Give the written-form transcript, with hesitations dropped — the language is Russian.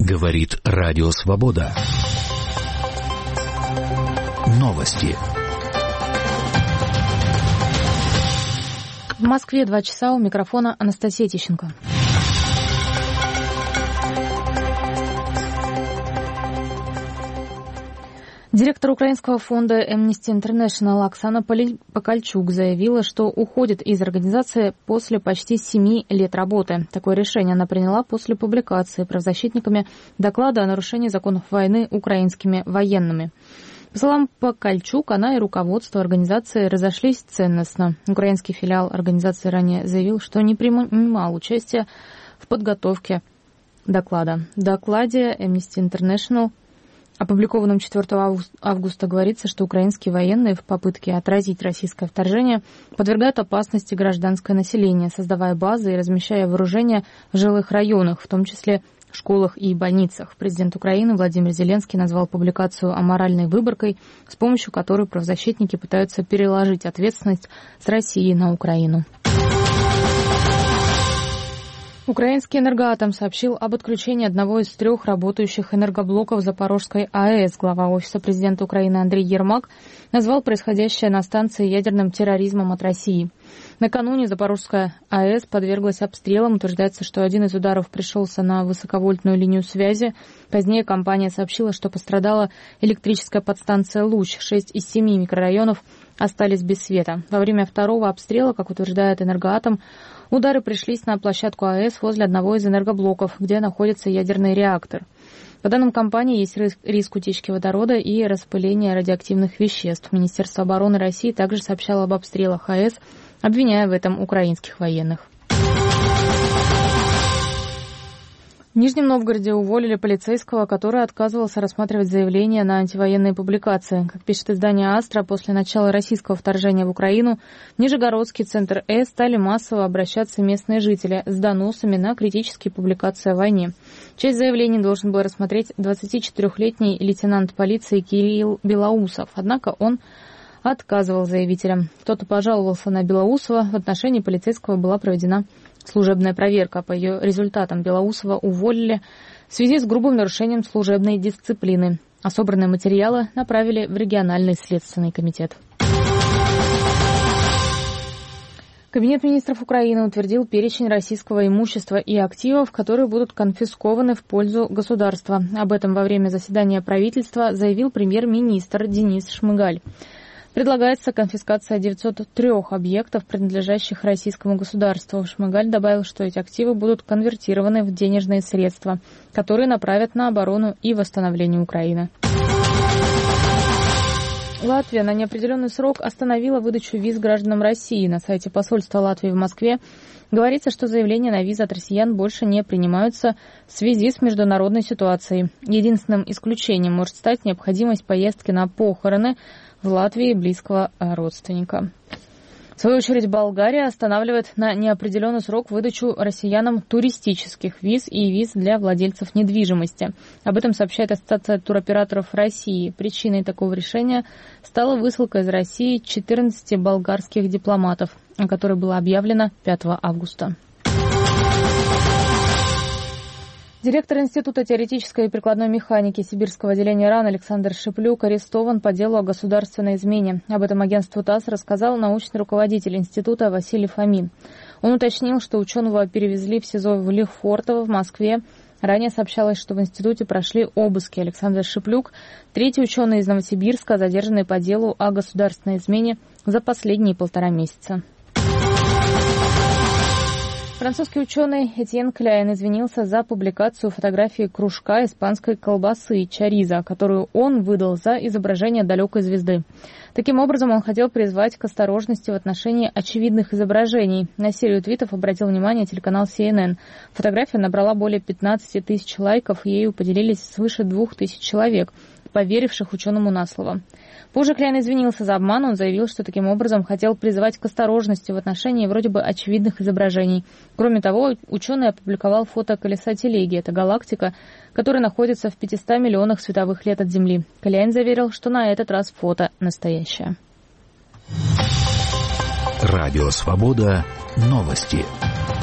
Говорит Радио Свобода. Новости. В Москве 2 часа, у микрофона Анастасия Тищенко. Директор украинского фонда Amnesty International Оксана Покальчук заявила, что уходит из организации после почти 7 лет работы. Такое решение она приняла после публикации правозащитниками доклада о нарушении законов войны украинскими военными. По словам Покальчук, она и руководство организации разошлись ценностно. Украинский филиал организации ранее заявил, что не принимал участия в подготовке доклада. В докладе Amnesty International, опубликованном 4 августа, говорится, что украинские военные в попытке отразить российское вторжение подвергают опасности гражданское население, создавая базы и размещая вооружение в жилых районах, в том числе в школах и больницах. Президент Украины Владимир Зеленский назвал публикацию аморальной выборкой, с помощью которой правозащитники пытаются переложить ответственность с России на Украину. Украинский «Энергоатом» сообщил об отключении одного из 3 работающих энергоблоков Запорожской АЭС. Глава Офиса президента Украины Андрей Ермак назвал происходящее на станции ядерным терроризмом от России. Накануне Запорожская АЭС подверглась обстрелам. Утверждается, что один из ударов пришелся на высоковольтную линию связи. Позднее компания сообщила, что пострадала электрическая подстанция «Луч». 6 из 7 микрорайонов остались без света. Во время второго обстрела, как утверждает «Энергоатом», удары пришлись на площадку АЭС возле одного из энергоблоков, где находится ядерный реактор. По данным компании, есть риск утечки водорода и распыления радиоактивных веществ. Министерство обороны России также сообщало об обстрелах АЭС, обвиняя в этом украинских военных. В Нижнем Новгороде уволили полицейского, который отказывался рассматривать заявления на антивоенные публикации. Как пишет издание «Астра», после начала российского вторжения в Украину в Нижегородский центр С стали массово обращаться местные жители с доносами на критические публикации о войне. Часть заявлений должен был рассмотреть 24-летний лейтенант полиции Кирилл Белоусов, однако он отказывал заявителям. Кто-то пожаловался на Белоусова, в отношении полицейского была проведена служебная проверка. По ее результатам Белоусова уволили в связи с грубым нарушением служебной дисциплины, а собранные материалы направили в региональный следственный комитет. Кабинет министров Украины утвердил перечень российского имущества и активов, которые будут конфискованы в пользу государства. Об этом во время заседания правительства заявил премьер-министр Денис Шмыгаль. Предлагается конфискация 903 объектов, принадлежащих российскому государству. Шмыгаль добавил, что эти активы будут конвертированы в денежные средства, которые направят на оборону и восстановление Украины. Латвия на неопределенный срок остановила выдачу виз гражданам России. На сайте посольства Латвии в Москве говорится, что заявления на визы от россиян больше не принимаются в связи с международной ситуацией. Единственным исключением может стать необходимость поездки на похороны в Латвии близкого родственника. В свою очередь, Болгария останавливает на неопределенный срок выдачу россиянам туристических виз и виз для владельцев недвижимости. Об этом сообщает Ассоциация туроператоров России. Причиной такого решения стала высылка из России 14 болгарских дипломатов, о которой было объявлено 5 августа. Директор Института теоретической и прикладной механики Сибирского отделения РАН Александр Шиплюк арестован по делу о государственной измене. Об этом агентству ТАСС рассказал научный руководитель института Василий Фомин. Он уточнил, что ученого перевезли в СИЗО в Лефортово в Москве. Ранее сообщалось, что в институте прошли обыски. Александр Шиплюк, третий ученый из Новосибирска, задержанный по делу о государственной измене за последние 1,5 месяца. Французский ученый Этьен Кляйн извинился за публикацию фотографии кружка испанской колбасы чоризо, которую он выдал за изображение далекой звезды. Таким образом, он хотел призвать к осторожности в отношении очевидных изображений. На серию твитов обратил внимание телеканал CNN. Фотография набрала более 15 тысяч лайков, и ею поделились свыше 2000 человек, поверивших ученому на слово. Позже Кляйн извинился за обман. Он заявил, что таким образом хотел призывать к осторожности в отношении вроде бы очевидных изображений. Кроме того, ученый опубликовал фото колеса Телеги. Это галактика, которая находится в 500 миллионах световых лет от Земли. Кляйн заверил, что на этот раз фото настоящее. Радио Свобода. Новости.